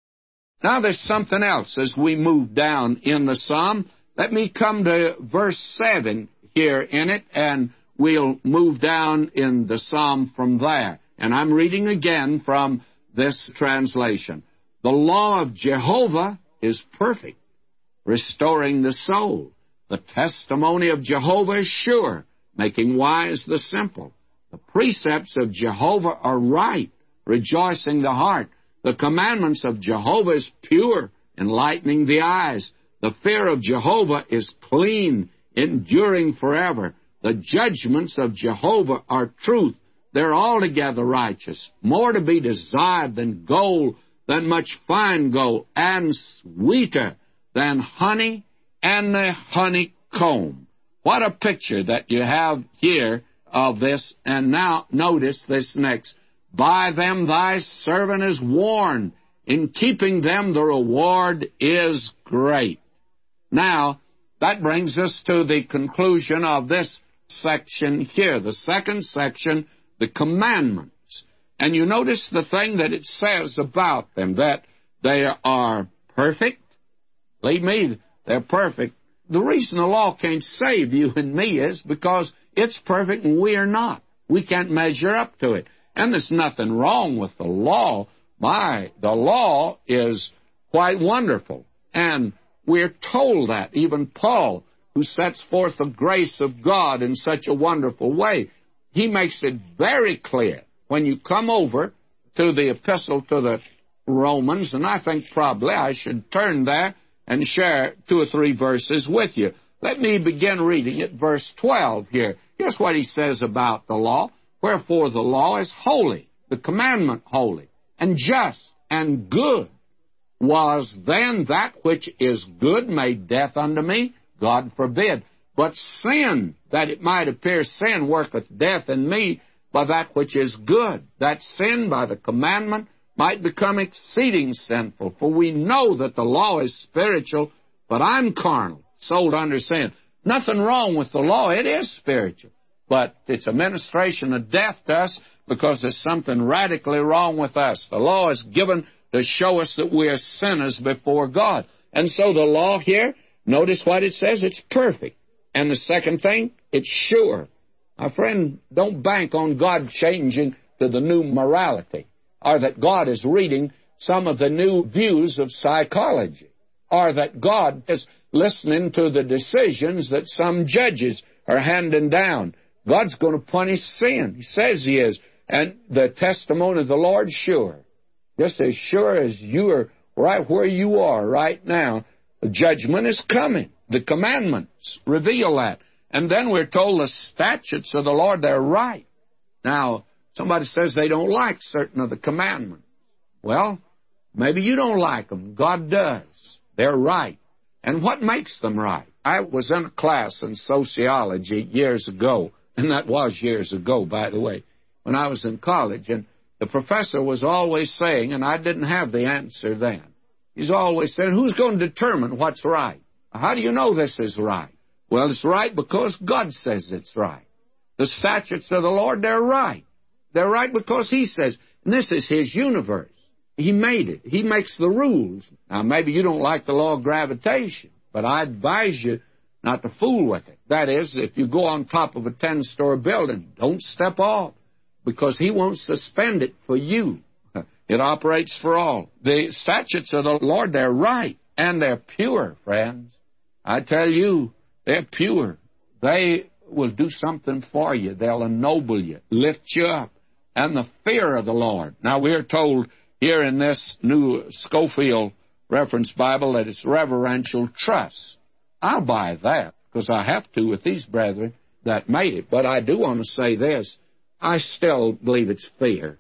Now there's something else as we move down in the psalm. Let me come to verse 7 here in it, and we'll move down in the psalm from there. And I'm reading again from this translation. The law of Jehovah is perfect, restoring the soul. The testimony of Jehovah is sure, making wise the simple. The precepts of Jehovah are right, rejoicing the heart. The commandments of Jehovah is pure, enlightening the eyes. The fear of Jehovah is clean, enduring forever. The judgments of Jehovah are truth. They're altogether righteous, more to be desired than gold, than much fine gold, and sweeter than honey and the honeycomb. What a picture that you have here of this. And now notice this next. By them thy servant is warned. In keeping them the reward is great. Now, that brings us to the conclusion of this section here. The second section, the commandments. And you notice the thing that it says about them, that they are perfect. Believe me, they're perfect. The reason the law can't save you and me is because it's perfect and we are not. We can't measure up to it. And there's nothing wrong with the law. The law is quite wonderful. And we're told that. Even Paul, who sets forth the grace of God in such a wonderful way, he makes it very clear when you come over to the epistle to the Romans, and I think probably I should turn there and share 2 or 3 verses with you. Let me begin reading at verse 12 here. Here's what he says about the law. Wherefore the law is holy, the commandment holy, and just and good. Was then that which is good made death unto me? God forbid. But sin, that it might appear sin, worketh death in me by that which is good, that sin by the commandment might become exceeding sinful. For we know that the law is spiritual, but I'm carnal, sold under sin. Nothing wrong with the law. It is spiritual. But it's a ministration of death to us because there's something radically wrong with us. The law is given to show us that we are sinners before God. And so the law here, notice what it says, it's perfect. And the second thing, it's sure. My friend, don't bank on God changing to the new morality, or that God is reading some of the new views of psychology, or that God is listening to the decisions that some judges are handing down. God's going to punish sin. He says He is. And the testimony of the Lord, sure. Just as sure as you are right where you are right now, the judgment is coming. The commandments reveal that. And then we're told the statutes of the Lord, they're right. Now, somebody says they don't like certain of the commandments. Well, maybe you don't like them. God does. They're right. And what makes them right? I was in a class in sociology years ago, and that was years ago, by the way, when I was in college, and the professor was always saying, and I didn't have the answer then, he's always saying, who's going to determine what's right? How do you know this is right? Well, it's right because God says it's right. The statutes of the Lord, they're right. They're right because He says, and this is His universe. He made it. He makes the rules. Now, maybe you don't like the law of gravitation, but I advise you not to fool with it. That is, if you go on top of a 10-story building, don't step off, because He won't suspend it for you. It operates for all. The statutes of the Lord, they're right, and they're pure, friends. I tell you, they're pure. They will do something for you. They'll ennoble you, lift you up. And the fear of the Lord. Now, we're told here in this new Scofield Reference Bible that it's reverential trust. I'll buy that because I have to with these brethren that made it. But I do want to say this. I still believe it's fear.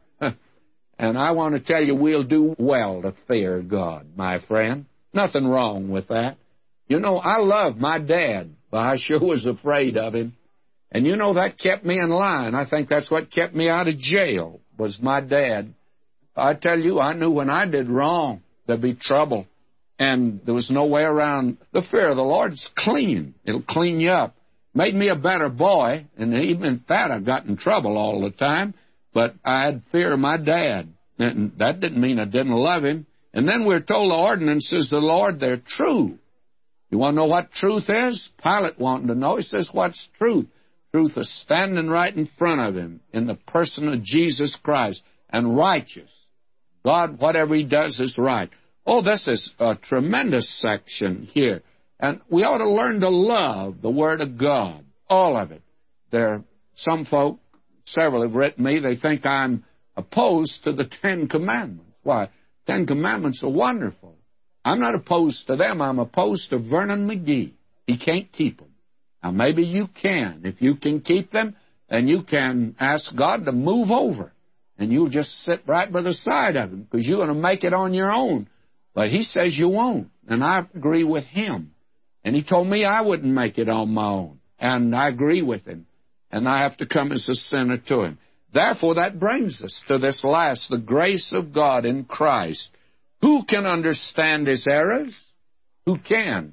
And I want to tell you, we'll do well to fear God, my friend. Nothing wrong with that. You know, I love my dad, but I sure was afraid of him. And you know, that kept me in line. I think that's what kept me out of jail, was my dad. I tell you, I knew when I did wrong, there'd be trouble. And there was no way around. The fear of the Lord's clean. It'll clean you up. Made me a better boy, and even at that I got in trouble all the time. But I had fear of my dad. And that didn't mean I didn't love him. And then we're told the ordinances of the Lord, they're true. You want to know what truth is? Pilate wanted to know. He says, what's truth? Truth is standing right in front of him in the person of Jesus Christ, and righteous. God, whatever he does is right. Oh, this is a tremendous section here. And we ought to learn to love the Word of God, all of it. There are some folk, several have written me, they think I'm opposed to the Ten Commandments. Why? Ten Commandments are wonderful. I'm not opposed to them. I'm opposed to Vernon McGee. He can't keep them. Now, maybe you can. If you can keep them, then you can ask God to move over. And you'll just sit right by the side of him, because you're going to make it on your own. But he says you won't, and I agree with him. And he told me I wouldn't make it on my own, and I agree with him. And I have to come as a sinner to him. Therefore, that brings us to this last, the grace of God in Christ. Who can understand his errors? Who can?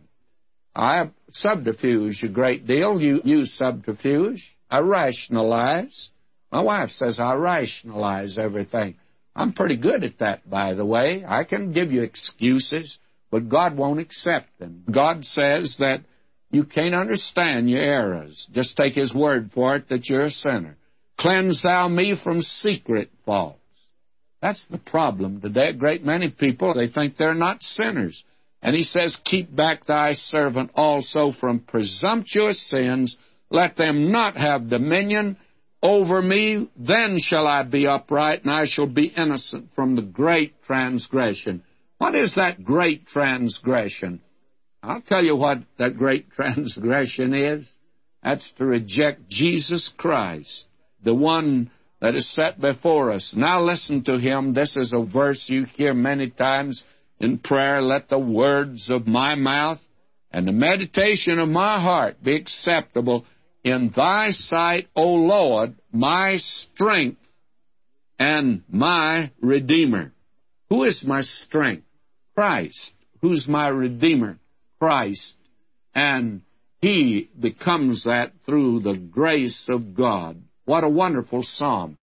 I subterfuge a great deal. You use subterfuge. I rationalize. My wife says I rationalize everything. I'm pretty good at that, by the way. I can give you excuses, but God won't accept them. God says that you can't understand your errors. Just take his word for it that you're a sinner. Cleanse thou me from secret faults. That's the problem today. A great many people, they think they're not sinners. And he says, keep back thy servant also from presumptuous sins. Let them not have dominion over me. Then shall I be upright, and I shall be innocent from the great transgression. What is that great transgression? I'll tell you what that great transgression is. That's to reject Jesus Christ, the one that is set before us. Now listen to him. This is a verse you hear many times in prayer. Let the words of my mouth and the meditation of my heart be acceptable in thy sight, O Lord, my strength and my Redeemer. Who is my strength? Christ. Who's my Redeemer? Christ. And he becomes that through the grace of God. What a wonderful psalm.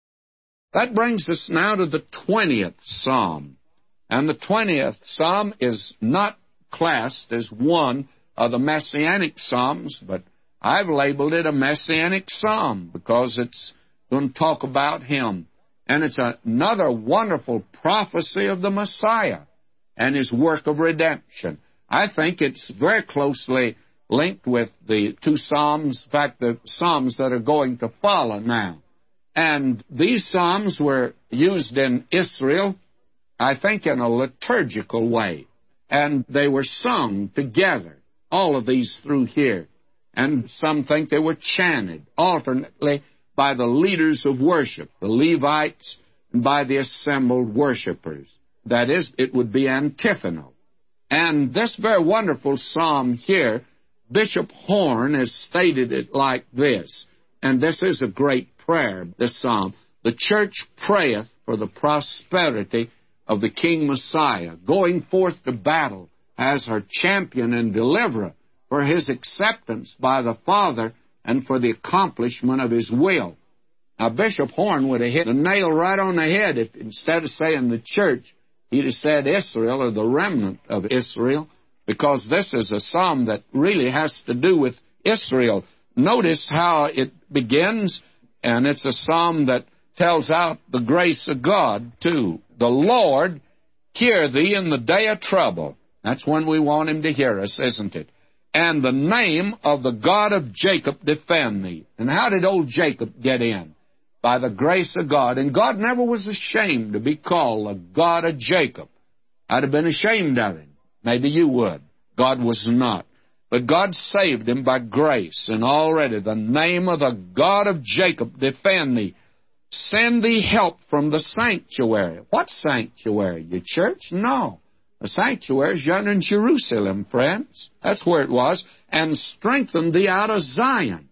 That brings us now to the 20th psalm. And the 20th psalm is not classed as one of the Messianic psalms, but I've labeled it a Messianic psalm because it's going to talk about him. And it's another wonderful prophecy of the Messiah and his work of redemption. I think it's very closely linked with the two psalms, in fact, the psalms that are going to follow now. And these psalms were used in Israel, I think, in a liturgical way. And they were sung together, all of these through here. And some think they were chanted alternately by the leaders of worship, the Levites, and by the assembled worshipers. That is, it would be antiphonal. And this very wonderful psalm here, Bishop Horn has stated it like this, and this is a great prayer, this psalm. The church prayeth for the prosperity of the King Messiah, going forth to battle as her champion and deliverer, for his acceptance by the Father and for the accomplishment of his will. Now, Bishop Horn would have hit the nail right on the head if instead of saying the church, he'd have said Israel or the remnant of Israel, because this is a psalm that really has to do with Israel. Notice how it begins, and it's a psalm that tells out the grace of God, too. The Lord hear thee in the day of trouble. That's when we want him to hear us, isn't it? And the name of the God of Jacob defend thee. And how did old Jacob get in? By the grace of God. And God never was ashamed to be called the God of Jacob. I'd have been ashamed of him. Maybe you would. God was not. But God saved him by grace. And already the name of the God of Jacob defend thee. Send thee help from the sanctuary. What sanctuary? Your church? No. The sanctuary is yonder in Jerusalem, friends. That's where it was. And strengthen thee out of Zion.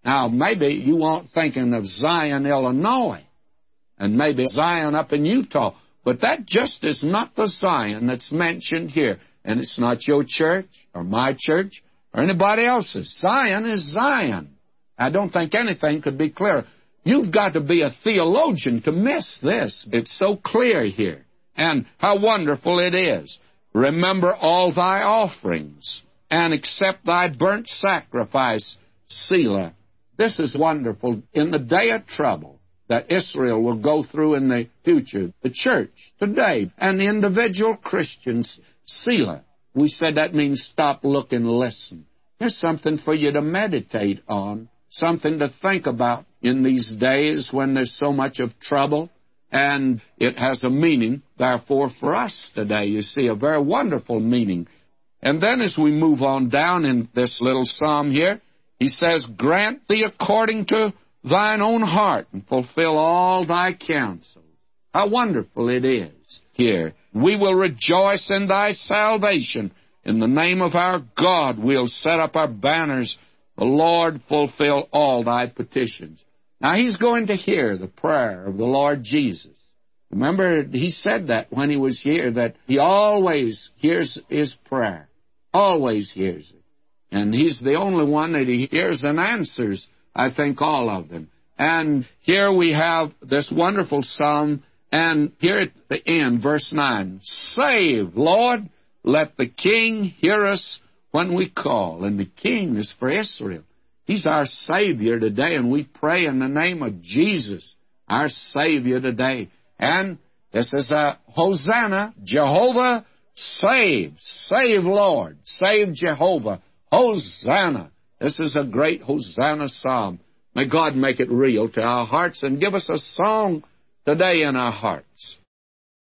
Now, maybe you weren't thinking of Zion, Illinois, and maybe Zion up in Utah, but that just is not the Zion that's mentioned here. And it's not your church or my church or anybody else's. Zion is Zion. I don't think anything could be clearer. You've got to be a theologian to miss this. It's so clear here. And how wonderful it is. Remember all thy offerings, and accept thy burnt sacrifice, Selah. This is wonderful. In the day of trouble that Israel will go through in the future, the church today, and the individual Christians, Selah. We said that means stop, look, and listen. There's something for you to meditate on, something to think about in these days when there's so much of trouble, and it has a meaning, therefore, for us today. You see, a very wonderful meaning. And then as we move on down in this little psalm here, he says, grant thee according to thine own heart, and fulfill all thy counsel. How wonderful it is here. We will rejoice in thy salvation. In the name of our God, we'll set up our banners. The Lord fulfill all thy petitions. Now, he's going to hear the prayer of the Lord Jesus. Remember, he said that when he was here, that he always hears his prayer. Always hears it. And he's the only one that he hears and answers, I think, all of them. And here we have this wonderful psalm, and here at the end, verse 9, save, Lord, let the King hear us when we call. And the King is for Israel. He's our Savior today, and we pray in the name of Jesus, our Savior today. And this is a Hosanna, Jehovah, save. Save, Lord. Save, Jehovah. Hosanna. This is a great Hosanna psalm. May God make it real to our hearts and give us a song today in our hearts.